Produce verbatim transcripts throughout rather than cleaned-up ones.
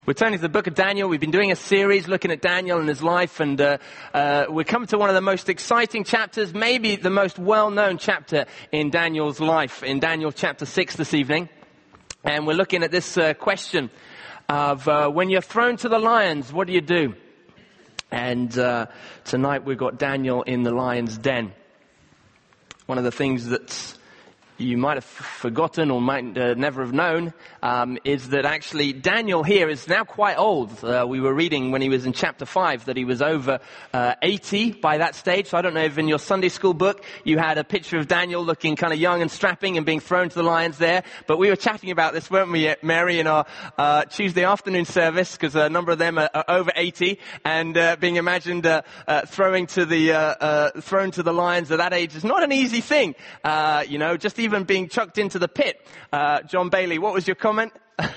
We're turning to the book of Daniel. We've been doing a series looking at Daniel and his life, and uh, uh, we're coming to one of the most exciting chapters, maybe the most well-known chapter in Daniel's life, in Daniel chapter six this evening. And we're looking at this uh, question of uh, when you're thrown to the lions, what do you do? And uh, tonight we've got Daniel in the lion's den. One of the things that's you might have forgotten or might uh, never have known, um, is that actually Daniel here is now quite old. Uh, we were reading when he was in chapter five that he was over uh, eighty by that stage. So I don't know if in your Sunday school book you had a picture of Daniel looking kind of young and strapping and being thrown to the lions there. But we were chatting about this, weren't we, Mary, in our uh, Tuesday afternoon service, because a number of them are, are over eighty, and uh, being imagined uh, uh, throwing to the uh, uh, thrown to the lions at that age is not an easy thing. Uh, you know, just even Even being chucked into the pit. Uh, John Bailey, what was your comment?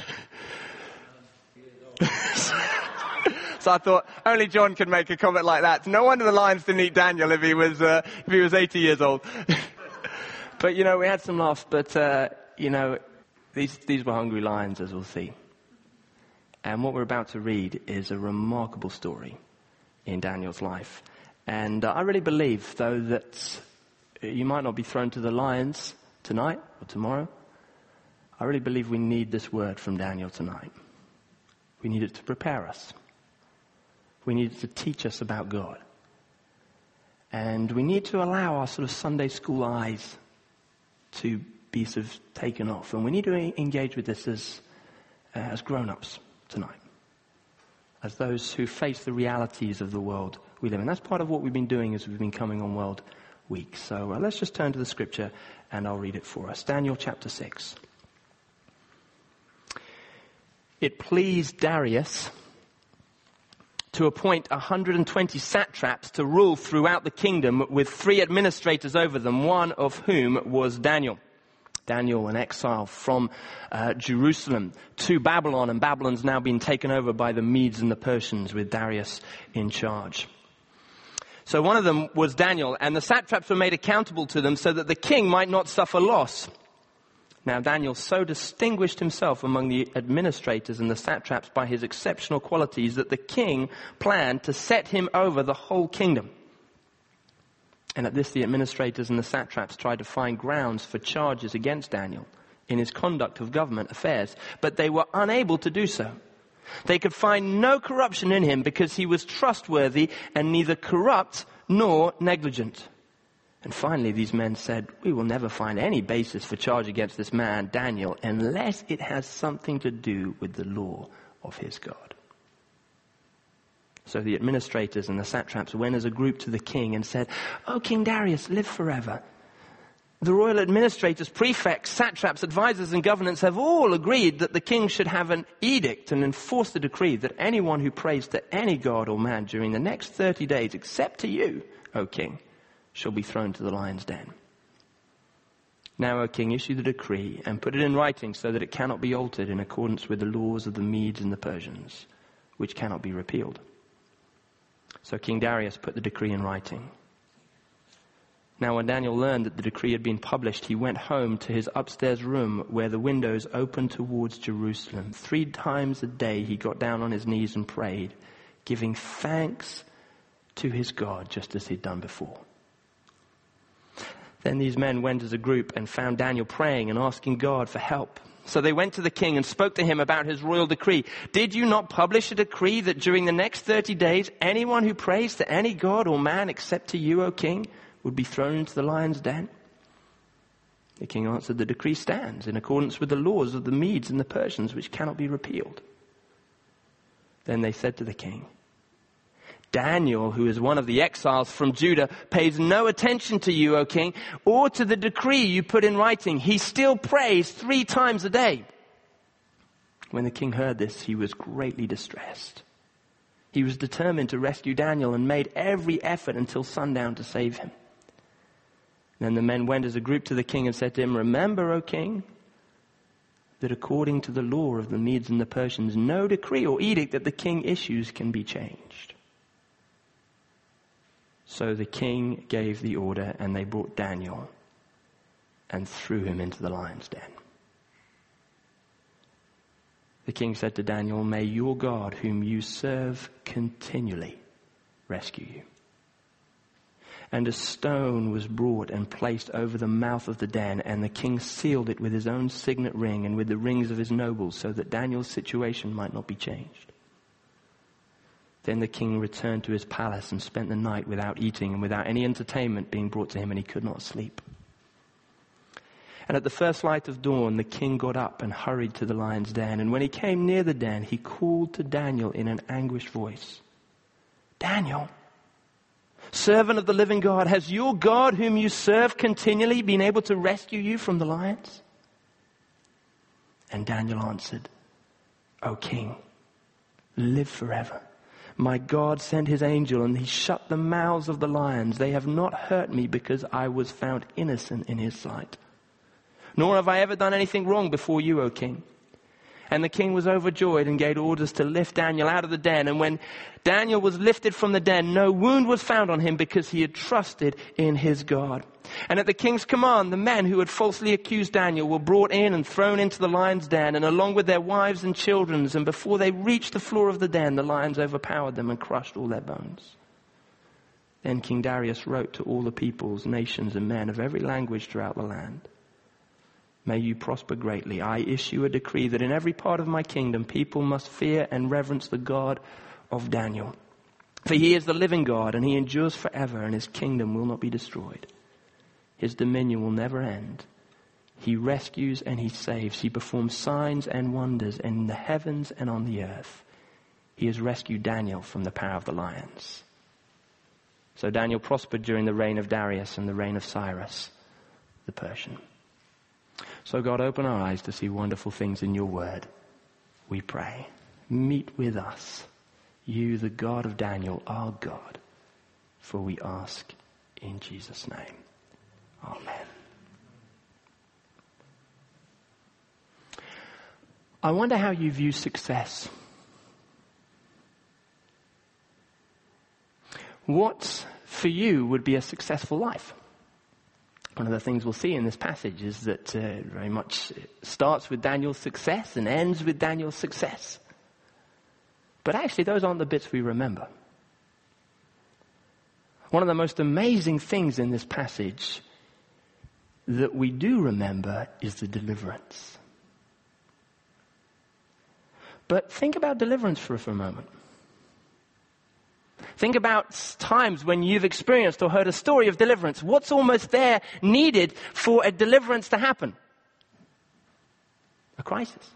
So I thought only John could make a comment like that. No wonder the lions didn't eat Daniel if he was uh, if he was eighty years old. But you know, we had some laughs. But uh, you know, these these were hungry lions, as we'll see. And what we're about to read is a remarkable story in Daniel's life. And uh, I really believe, though, that you might not be thrown to the lions tonight or tomorrow. I really believe we need this word from Daniel tonight. We need it to prepare us. We need it to teach us about God. And we need to allow our sort of Sunday school eyes to be sort of taken off. And we need to engage with this as, uh, as grown-ups tonight. As those who face the realities of the world we live in. That's part of what we've been doing as we've been coming on World Week. So uh, let's just turn to the scripture and I'll read it for us. Daniel chapter six. It pleased Darius to appoint one hundred twenty satraps to rule throughout the kingdom, with three administrators over them, one of whom was Daniel. Daniel, an exile from uh, Jerusalem to Babylon, and Babylon's now been taken over by the Medes and the Persians, with Darius in charge. So one of them was Daniel, and the satraps were made accountable to them so that the king might not suffer loss. Now Daniel so distinguished himself among the administrators and the satraps by his exceptional qualities that the king planned to set him over the whole kingdom. And at this the administrators and the satraps tried to find grounds for charges against Daniel in his conduct of government affairs, but they were unable to do so. They could find no corruption in him because he was trustworthy and neither corrupt nor negligent. And finally these men said, "We will never find any basis for charge against this man, Daniel, unless it has something to do with the law of his God." So the administrators and the satraps went as a group to the king and said, "O King Darius, live forever. The royal administrators, prefects, satraps, advisors, and governors have all agreed that the king should have an edict and enforce the decree that anyone who prays to any god or man during the next thirty days, except to you, O king, shall be thrown to the lion's den. Now, O king, issue the decree and put it in writing so that it cannot be altered in accordance with the laws of the Medes and the Persians, which cannot be repealed." So King Darius put the decree in writing. Now when Daniel learned that the decree had been published, he went home to his upstairs room where the windows opened towards Jerusalem. Three times a day he got down on his knees and prayed, giving thanks to his God, just as he'd done before. Then these men went as a group and found Daniel praying and asking God for help. So they went to the king and spoke to him about his royal decree. "Did you not publish a decree that during the next thirty days, anyone who prays to any god or man except to you, O king, would be thrown into the lion's den?" The king answered, "The decree stands in accordance with the laws of the Medes and the Persians, which cannot be repealed." Then they said to the king, "Daniel, who is one of the exiles from Judah, pays no attention to you, O king, or to the decree you put in writing. He still prays three times a day." When the king heard this, he was greatly distressed. He was determined to rescue Daniel and made every effort until sundown to save him. Then the men went as a group to the king and said to him, "Remember, O king, that according to the law of the Medes and the Persians, no decree or edict that the king issues can be changed." So the king gave the order, and they brought Daniel and threw him into the lion's den. The king said to Daniel, "May your God, whom you serve continually, rescue you." And a stone was brought and placed over the mouth of the den, and the king sealed it with his own signet ring and with the rings of his nobles, so that Daniel's situation might not be changed. Then the king returned to his palace and spent the night without eating and without any entertainment being brought to him, and he could not sleep. And at the first light of dawn, the king got up and hurried to the lion's den. And when he came near the den, he called to Daniel in an anguished voice, "Daniel, servant of the living God, has your God whom you serve continually been able to rescue you from the lions?" And Daniel answered, "O king, live forever. My God sent his angel and he shut the mouths of the lions. They have not hurt me because I was found innocent in his sight. Nor have I ever done anything wrong before you, O king." And the king was overjoyed and gave orders to lift Daniel out of the den. And when Daniel was lifted from the den, no wound was found on him because he had trusted in his God. And at the king's command, the men who had falsely accused Daniel were brought in and thrown into the lion's den, and along with their wives and children. And before they reached the floor of the den, the lions overpowered them and crushed all their bones. Then King Darius wrote to all the peoples, nations, and men of every language throughout the land, "May you prosper greatly. I issue a decree that in every part of my kingdom people must fear and reverence the God of Daniel. For he is the living God, and he endures forever, and his kingdom will not be destroyed. His dominion will never end. He rescues and he saves. He performs signs and wonders in the heavens and on the earth. He has rescued Daniel from the power of the lions." So Daniel prospered during the reign of Darius and the reign of Cyrus the Persian. So God, open our eyes to see wonderful things in your word, we pray. Meet with us, you, the God of Daniel, our God, for we ask in Jesus' name. Amen. I wonder how you view success. What for you would be a successful life? One of the things we'll see in this passage is that uh, very much starts with Daniel's success and ends with Daniel's success. But actually, those aren't the bits we remember. One of the most amazing things in this passage that we do remember is the deliverance. But think about deliverance for, for a moment. Think about times when you've experienced or heard a story of deliverance. What's almost there needed for a deliverance to happen? A crisis.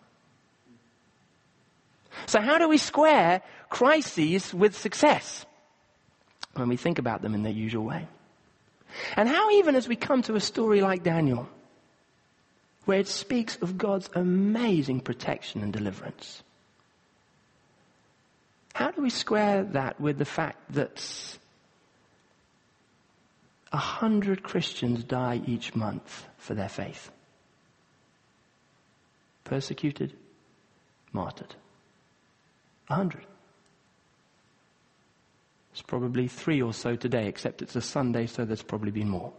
So how do we square crises with success when we think about them in their usual way? And how even as we come to a story like Daniel, where it speaks of God's amazing protection and deliverance, how do we square that with the fact that a hundred Christians die each month for their faith? Persecuted, martyred. A hundred. There's probably three or so today, except it's a Sunday, so there's probably been more.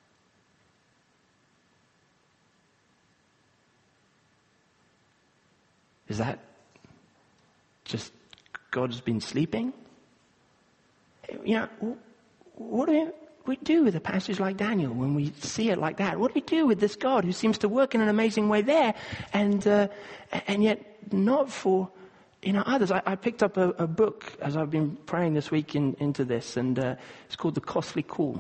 Is that just God's been sleeping? You know, what do we do with a passage like Daniel when we see it like that? What do we do with this God who seems to work in an amazing way there, and uh, and yet not for you know others? I, I picked up a, a book as I've been praying this week in, into this, and uh, it's called The Costly Call,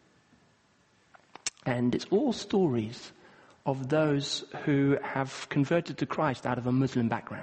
and it's all stories of those who have converted to Christ out of a Muslim background.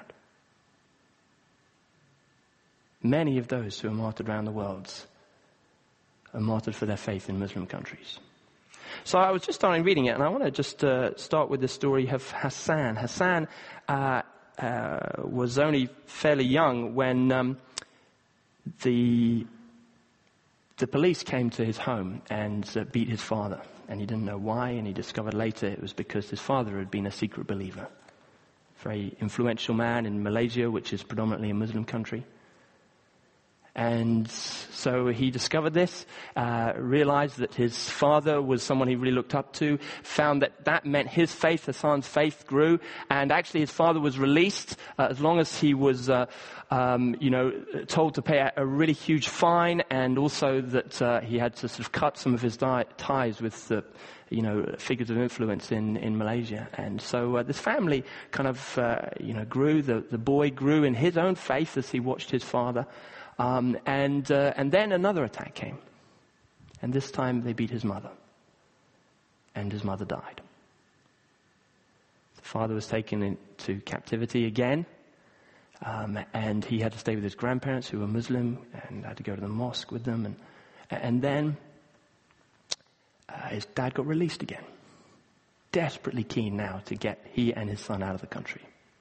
Many of those who are martyred around the world are martyred for their faith in Muslim countries. So I was just starting reading it, and I want to just uh, start with the story of Hassan. Hassan uh, uh, was only fairly young when um, the the police came to his home and uh, beat his father. And he didn't know why, and he discovered later it was because his father had been a secret believer. Very influential man in Malaysia, which is predominantly a Muslim country. And so he discovered this, uh, realized that his father was someone he really looked up to, found that that meant his faith, Hassan's faith, grew. And actually his father was released uh, as long as he was, uh, um, you know, told to pay a, a really huge fine, and also that uh, he had to sort of cut some of his di- ties with the, you know, figures of influence in, in Malaysia. And so uh, this family kind of, uh, you know, grew. The, the boy grew in his own faith as he watched his father. Um, and uh, and then another attack came. And this time they beat his mother. And his mother died. The father was taken into captivity again. Um, and he had to stay with his grandparents who were Muslim, and had to go to the mosque with them. And, and then uh, his dad got released again. Desperately keen now to get he and his son out of the country.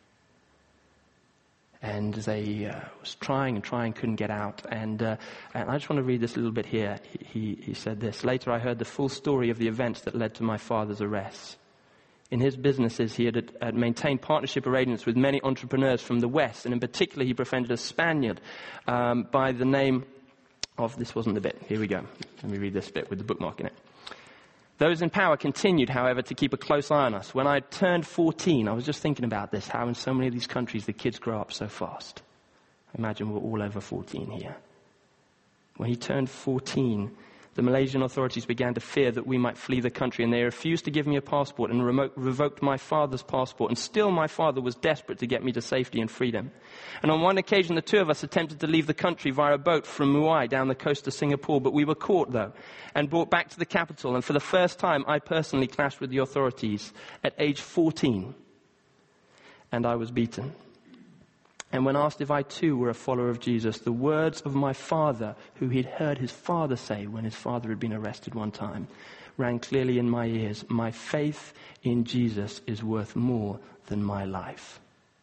And they uh, was trying and trying, couldn't get out. And, uh, and I just want to read this a little bit here. He, he, he said this: "Later I heard the full story of the events that led to my father's arrest. In his businesses, he had, had maintained partnership arrangements with many entrepreneurs from the West, and in particular he befriended a Spaniard um, by the name of," this wasn't the bit, here we go. Let me read this bit with the bookmark in it. "Those in power continued, however, to keep a close eye on us. When I turned fourteen, I was just thinking about this, how in so many of these countries the kids grow up so fast. Imagine we're all over fourteen here. When he turned fourteen, the Malaysian authorities began to fear that we might flee the country, and they refused to give me a passport and remote, revoked my father's passport. And still my father was desperate to get me to safety and freedom. And on one occasion, the two of us attempted to leave the country via a boat from Muay down the coast of Singapore, but we were caught, though, and brought back to the capital. And for the first time, I personally clashed with the authorities at age fourteen, and I was beaten. And when asked if I too were a follower of Jesus, the words of my father, who he'd heard his father say when his father had been arrested one time, rang clearly in my ears: my faith in Jesus is worth more than my life."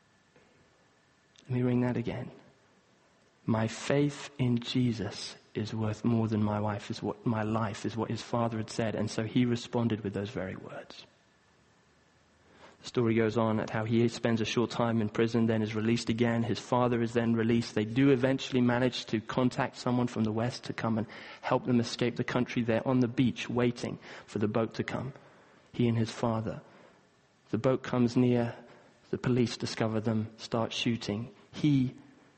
Let me ring that again. My faith in Jesus is worth more than my life, is what my life is what his father had said. And so he responded with those very words. The story goes on at how he spends a short time in prison, then is released again. His father is then released. They do eventually manage to contact someone from the West to come and help them escape the country. They're on the beach waiting for the boat to come, he and his father. The boat comes near. The police discover them, start shooting. He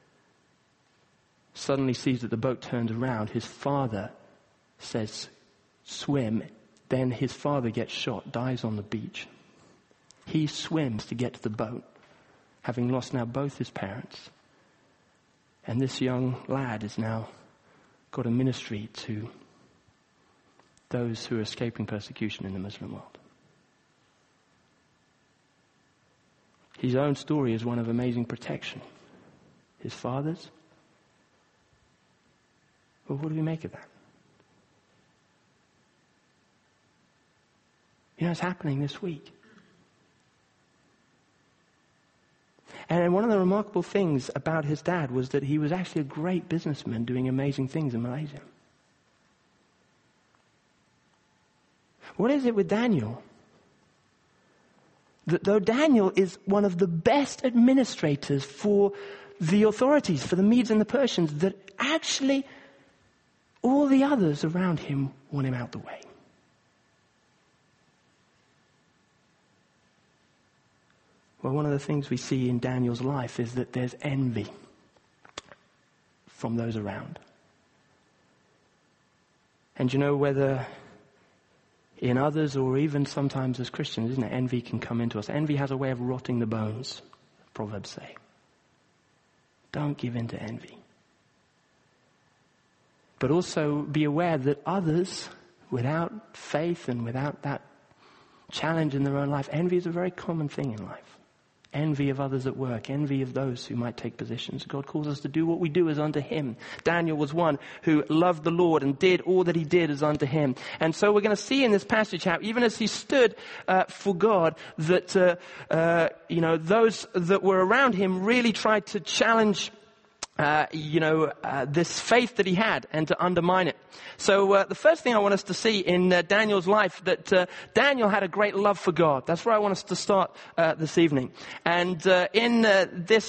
suddenly sees that the boat turns around. His father says, "Swim." Then his father gets shot, dies on the beach. He swims to get to the boat, having lost now both his parents. And this young lad has now got a ministry to those who are escaping persecution in the Muslim world. His own story is one of amazing protection. His father's? Well, what do we make of that? You know, it's happening this week. And one of the remarkable things about his dad was that he was actually a great businessman doing amazing things in Malaysia. What is it with Daniel? That though Daniel is one of the best administrators for the authorities, for the Medes and the Persians, that actually all the others around him want him out the way. Well, one of the things we see in Daniel's life is that there's envy from those around. And you know, whether in others or even sometimes as Christians, isn't it? Envy can come into us. Envy has a way of rotting the bones, Proverbs say. Don't give in to envy. But also be aware that others, without faith and without that challenge in their own life, envy is a very common thing in life. Envy of others at work, envy of those who might take positions. God calls us to do what we do as unto him. Daniel was one who loved the Lord and did all that he did as unto him. And so we're going to see in this passage how even as he stood uh, for God, that uh, uh, you know, those that were around him really tried to challenge Uh, you know, uh, this faith that he had and to undermine it. So uh, the first thing I want us to see in uh, Daniel's life, that uh, Daniel had a great love for God. That's where I want us to start uh, this evening. And uh, in uh, this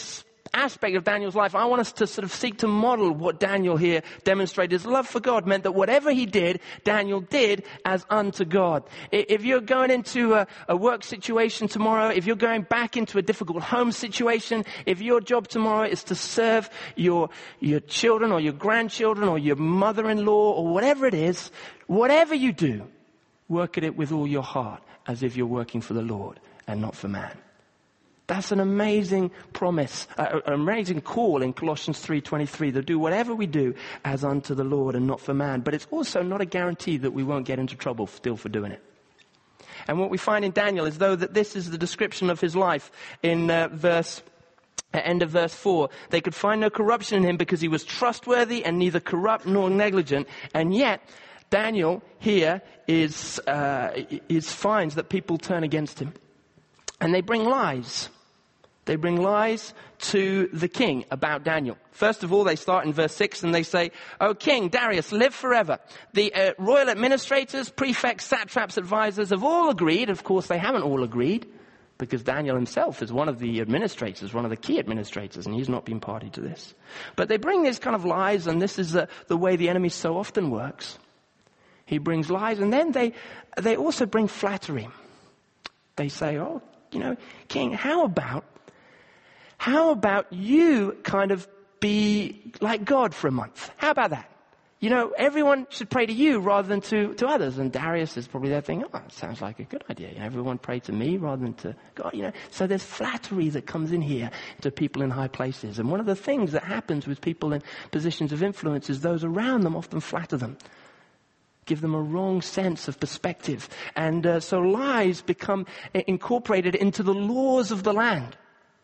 aspect of Daniel's life, I want us to sort of seek to model what Daniel here demonstrated. His love for God meant that whatever he did, Daniel did as unto God. If you're going into a, a work situation tomorrow, if you're going back into a difficult home situation, if your job tomorrow is to serve your, your children or your grandchildren or your mother-in-law or whatever it is, whatever you do, work at it with all your heart as if you're working for the Lord and not for man. That's an amazing promise, uh, an amazing call in Colossians three twenty-three, to do whatever we do as unto the Lord and not for man. But it's also not a guarantee that we won't get into trouble still for doing it. And what we find in Daniel is, though, that this is the description of his life in uh, verse, uh, end of verse four. They could find no corruption in him because he was trustworthy and neither corrupt nor negligent. And yet, Daniel here is, uh, is finds that people turn against him. And they bring lies. They bring lies to the king about Daniel. First of all, they start in verse six and they say, "O King Darius, live forever. The uh, royal administrators, prefects, satraps, advisors have all agreed." Of course, they haven't all agreed, because Daniel himself is one of the administrators, one of the key administrators, and he's not been party to this. But they bring these kind of lies, and this is uh, the way the enemy so often works. He brings lies, and then they they also bring flattery. They say, "Oh, you know, King, how about, how about you kind of be like God for a month? How about that? You know, everyone should pray to you rather than to, to others." And Darius is probably there thinking, "Oh, that sounds like a good idea. You know, everyone pray to me rather than to God." You know, so there's flattery that comes in here to people in high places. And one of the things that happens with people in positions of influence is those around them often flatter them, give them a wrong sense of perspective. And uh, so lies become incorporated into the laws of the land.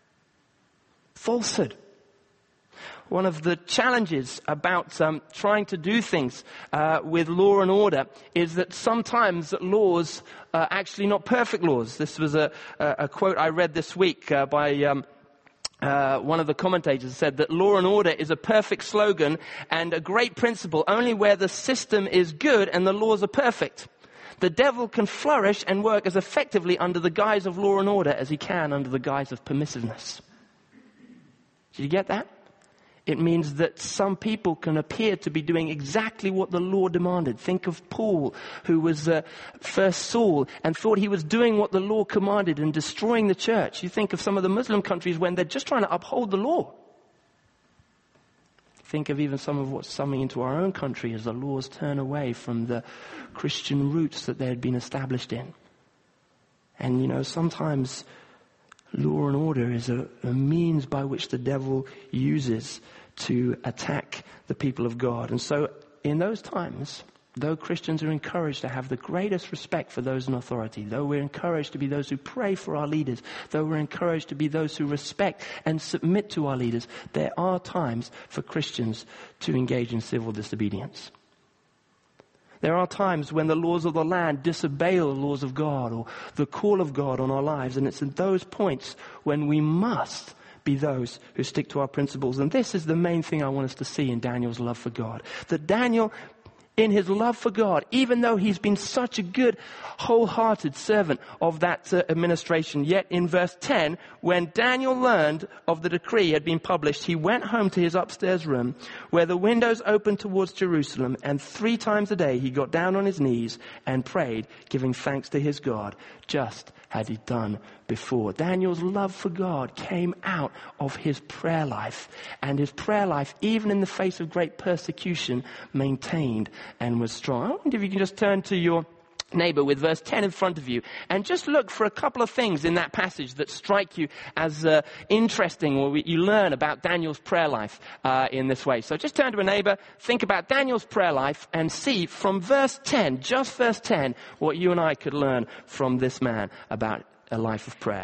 Falsehood. One of the challenges about um, trying to do things uh, with law and order is that sometimes laws are actually not perfect laws. This was a, a, a quote I read this week uh, by Um, Uh, one of the commentators said that law and order is a perfect slogan and a great principle only where the system is good and the laws are perfect. The devil can flourish and work as effectively under the guise of law and order as he can under the guise of permissiveness. Did you get that? It means that some people can appear to be doing exactly what the law demanded. Think of Paul, who was uh, first Saul and thought he was doing what the law commanded and destroying the church. You think of some of the Muslim countries when they're just trying to uphold the law. Think of even some of what's coming into our own country as the laws turn away from the Christian roots that they had been established in. And, you know, sometimes law and order is a, a means by which the devil uses to attack the people of God. And so in those times, though Christians are encouraged to have the greatest respect for those in authority, though we're encouraged to be those who pray for our leaders, though we're encouraged to be those who respect and submit to our leaders, there are times for Christians to engage in civil disobedience. There are times when the laws of the land disobey the laws of God or the call of God on our lives. And it's in those points when we must be those who stick to our principles. And this is the main thing I want us to see in Daniel's love for God. That Daniel, in his love for God, even though he's been such a good, wholehearted servant of that uh, administration, yet in verse ten, when Daniel learned of the decree had been published, he went home to his upstairs room where the windows opened towards Jerusalem, and three times a day he got down on his knees and prayed, giving thanks to his God, just as he'd done before. Daniel's love for God came out of his prayer life, and his prayer life, even in the face of great persecution, maintained and was strong. I wonder if you can just turn to your neighbor with verse ten in front of you and just look for a couple of things in that passage that strike you as uh, interesting, or you learn about Daniel's prayer life uh, in this way. So just turn to a neighbor, think about Daniel's prayer life, and see from verse ten, just verse ten, what you and I could learn from this man about a life of prayer.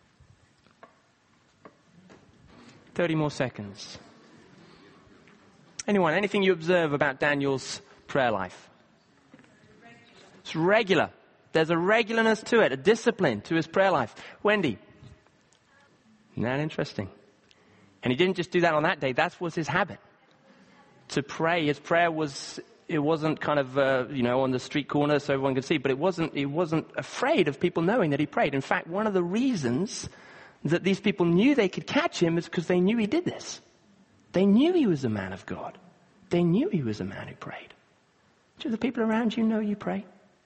thirty more seconds. Anyone, anything you observe about Daniel's prayer life? It's regular. There's a regularness to it, a discipline to his prayer life. Wendy? Isn't that interesting? And he didn't just do that on that day. That was his habit. To pray. His prayer was, it wasn't kind of, uh, you know, on the street corner so everyone could see, but it wasn't, he wasn't afraid of people knowing that he prayed. In fact, one of the reasons that these people knew they could catch him is because they knew he did this. They knew he was a man of God. They knew he was a man who prayed. Do the people around you know you pray?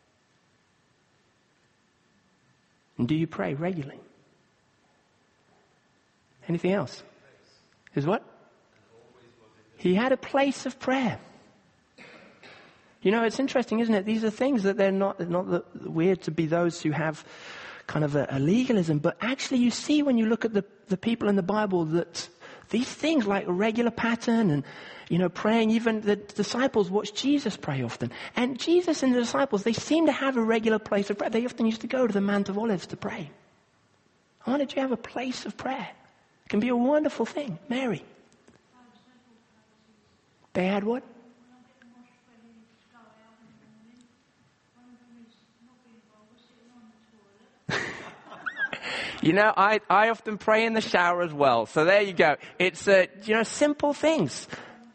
And do you pray regularly? Anything else? Is what? He had a place of prayer. You know, it's interesting, isn't it? These are things that they're not, they're not the, weird to be those who have kind of a, a legalism. But actually you see when you look at the, the people in the Bible that these things like a regular pattern and, you know, praying, even the disciples watched Jesus pray often. And Jesus and the disciples, they seem to have a regular place of prayer. They often used to go to the Mount of Olives to pray. I wanted you to have a place of prayer. It can be a wonderful thing. Mary. They had what? You know, I, I often pray in the shower as well. So there you go. It's, uh, you know, simple things.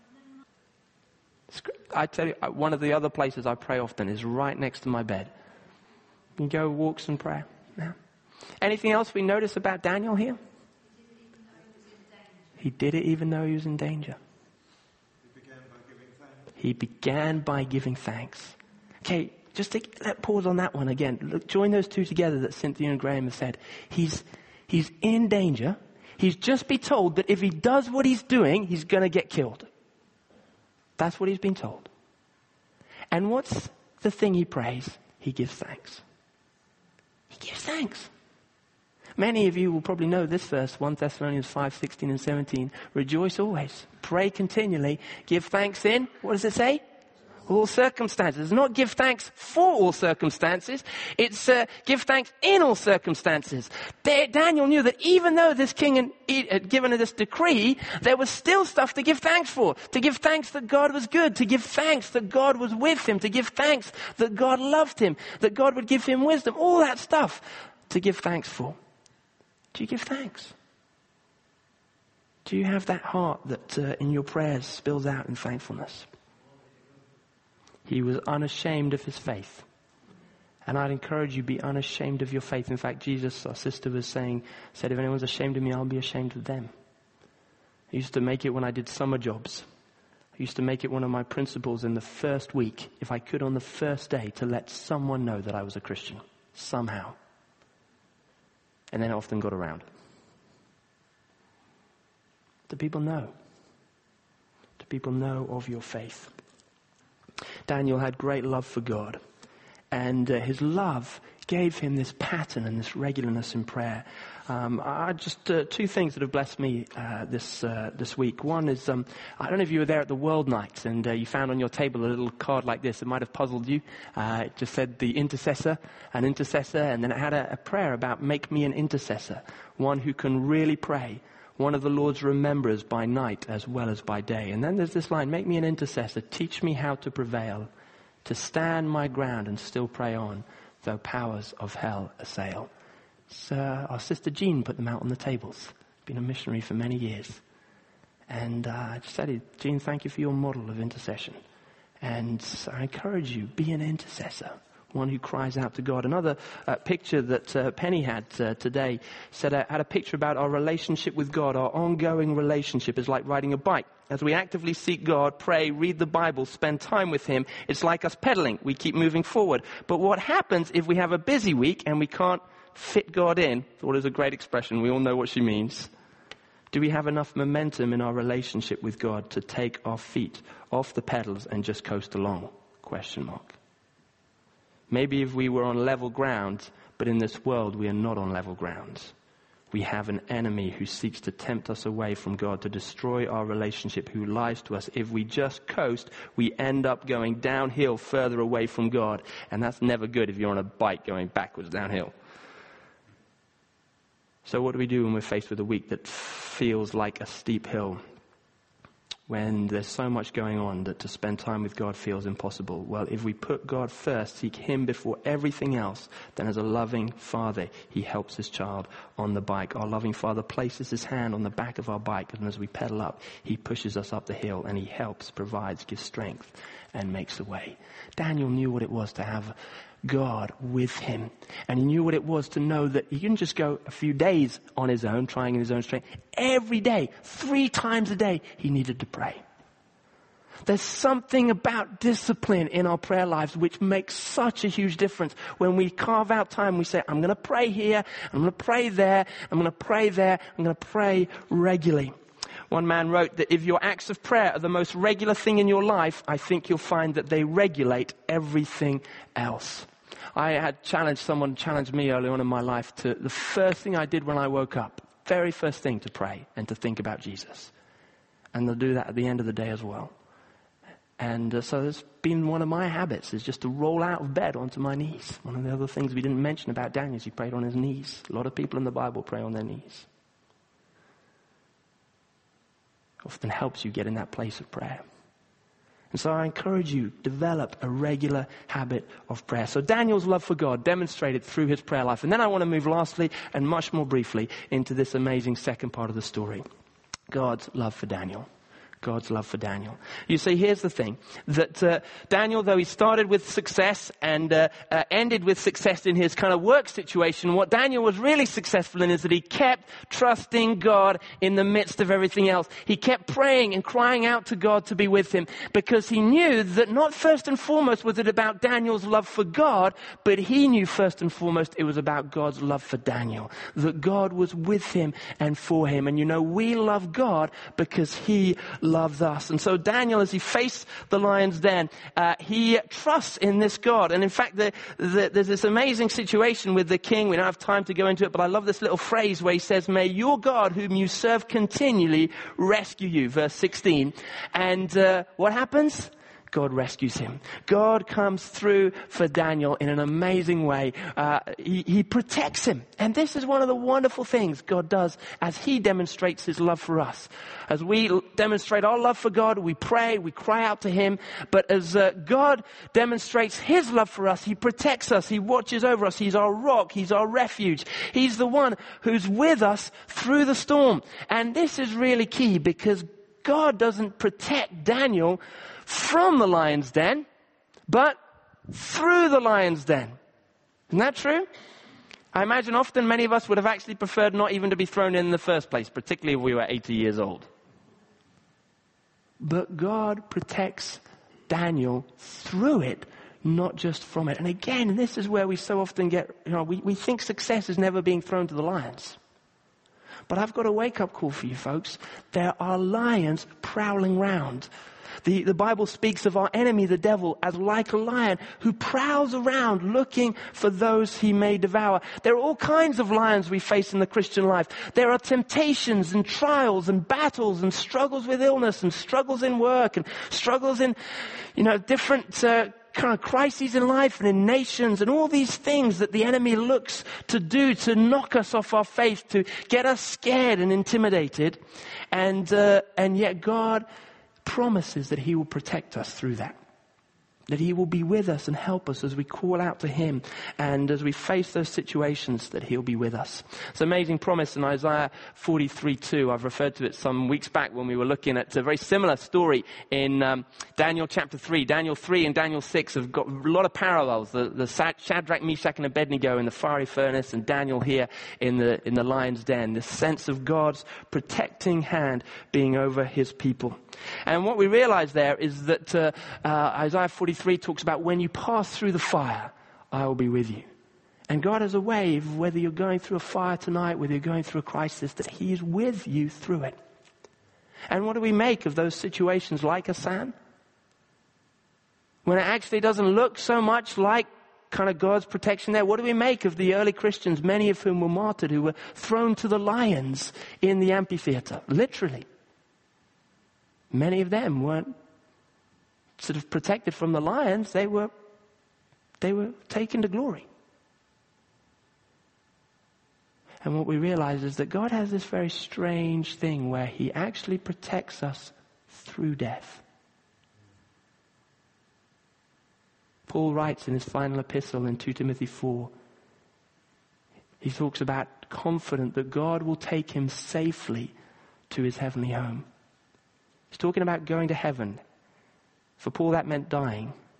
I tell you, one of the other places I pray often is right next to my bed. You can go walks and pray. Yeah. Anything else we notice about Daniel here? He did it even though he was in danger. He began by giving thanks. He began by giving thanks. Okay. Just take, let pause on that one again. Look, join those two together that Cynthia and Graham have said. He's, he's in danger. He's just been told that if he does what he's doing, he's going to get killed. That's what he's been told. And what's the thing he prays? He gives thanks. He gives thanks. Many of you will probably know this verse, First Thessalonians five, sixteen and seventeen. Rejoice always. Pray continually. Give thanks in, what does it say? All circumstances. Not give thanks for all circumstances. It's uh, give thanks in all circumstances. Da- Daniel knew that even though this king had given this decree, there was still stuff to give thanks for. To give thanks that God was good. To give thanks that God was with him. To give thanks that God loved him. That God would give him wisdom. All that stuff to give thanks for. Do you give thanks? Do you have that heart that uh, in your prayers spills out in thankfulness? He was unashamed of his faith. And I'd encourage you, be unashamed of your faith. In fact, Jesus, our sister was saying, said, if anyone's ashamed of me, I'll be ashamed of them. I used to make it when I did summer jobs. I used to make it one of my principles in the first week, if I could on the first day, to let someone know that I was a Christian. Somehow. And then it often got around. Do people know? Do people know of your faith? Daniel had great love for God, and uh, his love gave him this pattern and this regularness in prayer. Um, I just uh, two things that have blessed me uh, this uh, this week. One is um, I don't know if you were there at the World Night and uh, you found on your table a little card like this. It might have puzzled you. Uh, it just said the intercessor, an intercessor, and then it had a, a prayer about make me an intercessor, one who can really pray. One of the Lord's rememberers by night as well as by day. And then there's this line, make me an intercessor, teach me how to prevail, to stand my ground and still pray on, though powers of hell assail. So our sister Jean put them out on the tables. Been a missionary for many years. And uh, I just said, Jean, thank you for your model of intercession. And I encourage you, be an intercessor. One who cries out to God. Another uh, picture that uh, Penny had uh, today said uh, had a picture about our relationship with God. Our ongoing relationship is like riding a bike. As we actively seek God, pray, read the Bible, spend time with him, it's like us pedaling. We keep moving forward. But what happens if we have a busy week and we can't fit God in? Thought it was a great expression. We all know what she means. Do we have enough momentum in our relationship with God to take our feet off the pedals and just coast along? Question mark. Maybe if we were on level ground, but in this world we are not on level ground. We have an enemy who seeks to tempt us away from God, to destroy our relationship, who lies to us. If we just coast, we end up going downhill further away from God. And that's never good if you're on a bike going backwards downhill. So what do we do when we're faced with a week that feels like a steep hill? When there's so much going on that to spend time with God feels impossible. Well, if we put God first, seek him before everything else, then as a loving father, he helps his child on the bike. Our loving father places his hand on the back of our bike, and as we pedal up, he pushes us up the hill, and he helps, provides, gives strength, and makes a way. Daniel knew what it was to have God with him. And he knew what it was to know that he didn't just go a few days on his own, trying in his own strength. Every day, three times a day, he needed to pray. There's something about discipline in our prayer lives which makes such a huge difference. When we carve out time, we say, I'm going to pray here, I'm going to pray there, I'm going to pray there, I'm going to pray regularly. One man wrote that if your acts of prayer are the most regular thing in your life, I think you'll find that they regulate everything else. I had challenged, someone challenged me early on in my life to the first thing I did when I woke up, very first thing, to pray and to think about Jesus. And they'll do that at the end of the day as well. And uh, so it's been one of my habits, is just to roll out of bed onto my knees. One of the other things we didn't mention about Daniel is he prayed on his knees. A lot of people in the Bible pray on their knees. Often helps you get in that place of prayer. And so I encourage you, develop a regular habit of prayer. So Daniel's love for God demonstrated through his prayer life. And then I want to move lastly and much more briefly into this amazing second part of the story. God's love for Daniel. God's love for Daniel. You see, here's the thing, that uh, Daniel, though he started with success and uh, uh, ended with success in his kind of work situation, what Daniel was really successful in is that he kept trusting God in the midst of everything else. He kept praying and crying out to God to be with him, because he knew that not first and foremost was it about Daniel's love for God, but he knew first and foremost it was about God's love for Daniel, that God was with him and for him. And you know, we love God because he loves us. And so Daniel, as he faced the lion's den, uh, he trusts in this God. And in fact, the, the, there's this amazing situation with the king. We don't have time to go into it, but I love this little phrase where he says, may your God whom you serve continually rescue you. Verse sixteen. And uh, what happens? God rescues him. God comes through for Daniel in an amazing way. Uh, he, he protects him. And this is one of the wonderful things God does as he demonstrates his love for us. As we demonstrate our love for God, we pray, we cry out to him. But as uh, God demonstrates his love for us, he protects us. He watches over us. He's our rock. He's our refuge. He's the one who's with us through the storm. And this is really key, because God doesn't protect Daniel from the lion's den, but through the lion's den. Isn't that true? I imagine often many of us would have actually preferred not even to be thrown in in the first place, particularly if we were eighty years old. But God protects Daniel through it, not just from it. And again, this is where we so often get, you know, we, we think success is never being thrown to the lions. But I've got a wake-up call for you folks. There are lions prowling round. The, the Bible speaks of our enemy, the devil, as like a lion who prowls around looking for those he may devour. There are all kinds of lions we face in the Christian life. There are temptations and trials and battles and struggles with illness and struggles in work and struggles in, you know, different uh, kind of crises in life and in nations, and all these things that the enemy looks to do to knock us off our faith, to get us scared and intimidated. And, uh, and yet God promises that he will protect us through that. That he will be with us and help us as we call out to him, and as we face those situations, that he'll be with us. It's an amazing promise in Isaiah forty-three two. I've referred to it some weeks back when we were looking at a very similar story in um, Daniel chapter three. Daniel three and Daniel six have got a lot of parallels. The, the Shadrach, Meshach and Abednego in the fiery furnace, and Daniel here in the, in the lion's den. This sense of God's protecting hand being over his people. And what we realize there is that uh, uh, Isaiah forty-three talks about when you pass through the fire, I will be with you. And God has a way of, whether you're going through a fire tonight, whether you're going through a crisis, that he is with you through it. And what do we make of those situations like Asan? When it actually doesn't look so much like kind of God's protection there. What do we make of the early Christians, many of whom were martyred, who were thrown to the lions in the amphitheater? Literally. Many of them weren't sort of protected from the lions. They were, they were taken to glory. And what we realize is that God has this very strange thing where he actually protects us through death. Paul writes in his final epistle in Second Timothy four, he talks about confident that God will take him safely to his heavenly home. He's talking about going to heaven. For Paul, that meant dying.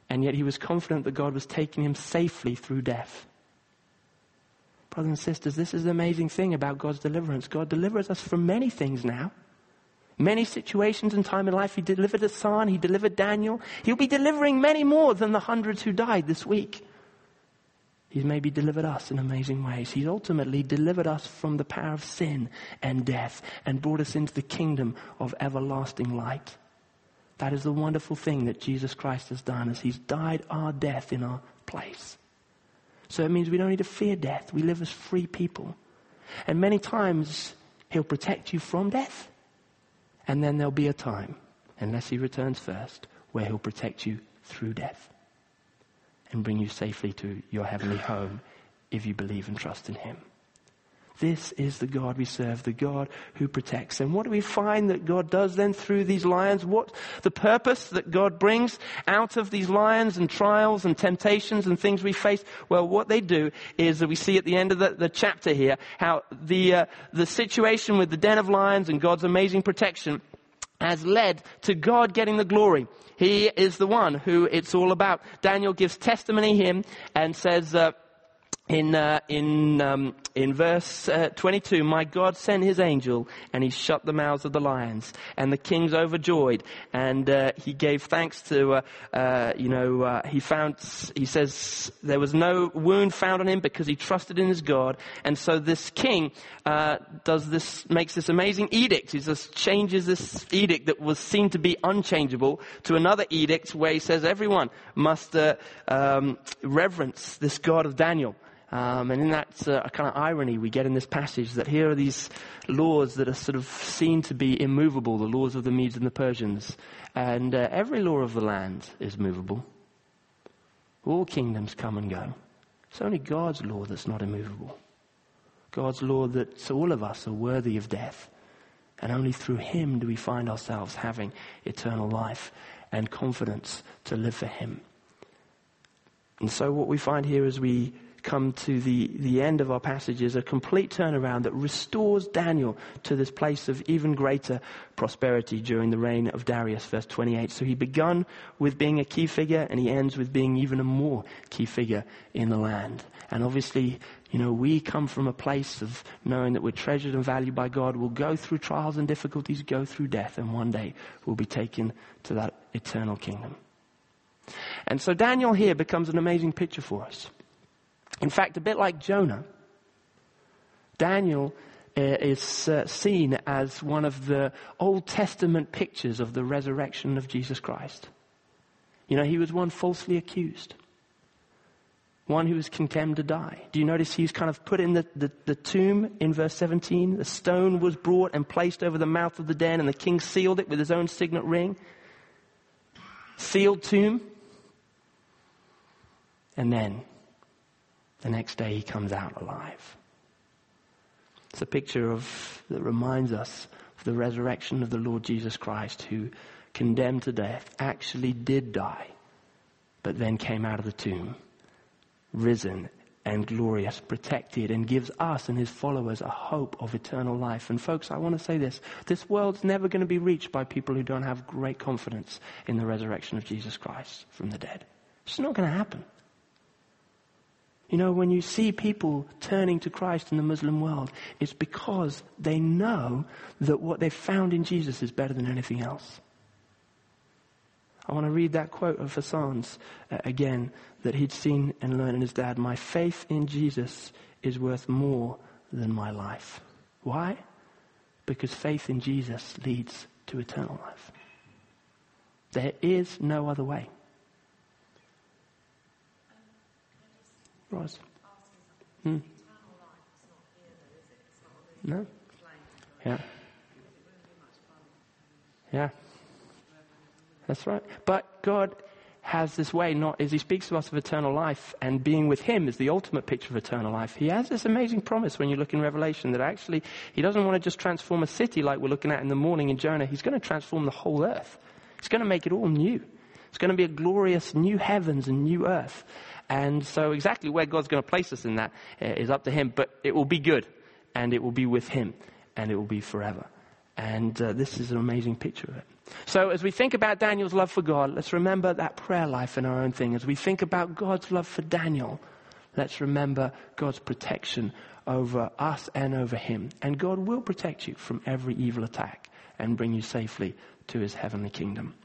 And yet he was confident that God was taking him safely through death. Brothers and sisters, this is the amazing thing about God's deliverance. God delivers us from many things now. Many situations in time in life. He delivered his son. He delivered Daniel. He'll be delivering many more than the hundreds who died this week. He's maybe delivered us in amazing ways. He's ultimately delivered us from the power of sin and death and brought us into the kingdom of everlasting light. That is the wonderful thing that Jesus Christ has done, is he's died our death in our place. So it means we don't need to fear death. We live as free people. And many times he'll protect you from death. And then there'll be a time, unless he returns first, where he'll protect you through death and bring you safely to your heavenly home if you believe and trust in him. This is the God we serve, the God who protects. And what do we find that God does then through these lions? What the purpose that God brings out of these lions and trials and temptations and things we face? Well, what they do is that we see at the end of the, the chapter here, how the uh, the situation with the den of lions and God's amazing protection has led to God getting the glory. He is the one who it's all about. Daniel gives testimony him and says, uh, In uh, in um, in verse uh, twenty-two, my God sent his angel and he shut the mouths of the lions, and the king's overjoyed, and uh, he gave thanks to uh, uh, you know uh, he found he says there was no wound found on him because he trusted in his God, and so this king uh, does this makes this amazing edict. He just changes this edict that was seen to be unchangeable to another edict where he says everyone must uh, um, reverence this God of Daniel. Um, and in that uh, kind of irony we get in this passage, that here are these laws that are sort of seen to be immovable, the laws of the Medes and the Persians. And uh, every law of the land is movable. All kingdoms come and go. It's only God's law that's not immovable. God's law that all of us are worthy of death. And only through him do we find ourselves having eternal life and confidence to live for him. And so what we find here as we come to the, the end of our passage is a complete turnaround that restores Daniel to this place of even greater prosperity during the reign of Darius, verse twenty-eight. So he begun with being a key figure and he ends with being even a more key figure in the land. And obviously, you know, we come from a place of knowing that we're treasured and valued by God. We'll go through trials and difficulties, go through death, and one day we'll be taken to that eternal kingdom. And so Daniel here becomes an amazing picture for us. In fact, a bit like Jonah, Daniel uh, is uh, seen as one of the Old Testament pictures of the resurrection of Jesus Christ. You know, he was one falsely accused, one who was condemned to die. Do you notice he's kind of put in the, the, the tomb in verse seventeen? The stone was brought and placed over the mouth of the den, and the king sealed it with his own signet ring. Sealed tomb. And then the next day he comes out alive. It's a picture of that reminds us of the resurrection of the Lord Jesus Christ, who, condemned to death, actually did die, but then came out of the tomb, risen and glorious, protected, and gives us and his followers a hope of eternal life. And folks, I want to say this. This world's never going to be reached by people who don't have great confidence in the resurrection of Jesus Christ from the dead. It's not going to happen. You know, when you see people turning to Christ in the Muslim world, it's because they know that what they've found in Jesus is better than anything else. I want to read that quote of Hassan's uh, again, that he'd seen and learned in his dad. My faith in Jesus is worth more than my life. Why? Because faith in Jesus leads to eternal life. There is no other way. Roz? Hmm. No? Yeah. Yeah. That's right. But God has this way, not as he speaks to us of eternal life, and being with him is the ultimate picture of eternal life. He has this amazing promise when you look in Revelation that actually he doesn't want to just transform a city like we're looking at in the morning in Jonah. He's going to transform the whole earth. He's going to make it all new. It's going to be a glorious new heavens and new earth. And so exactly where God's going to place us in that uh, is up to him. But it will be good, and it will be with him, and it will be forever. And uh, this is an amazing picture of it. So as we think about Daniel's love for God, let's remember that prayer life in our own thing. As we think about God's love for Daniel, let's remember God's protection over us and over him. And God will protect you from every evil attack and bring you safely to his heavenly kingdom.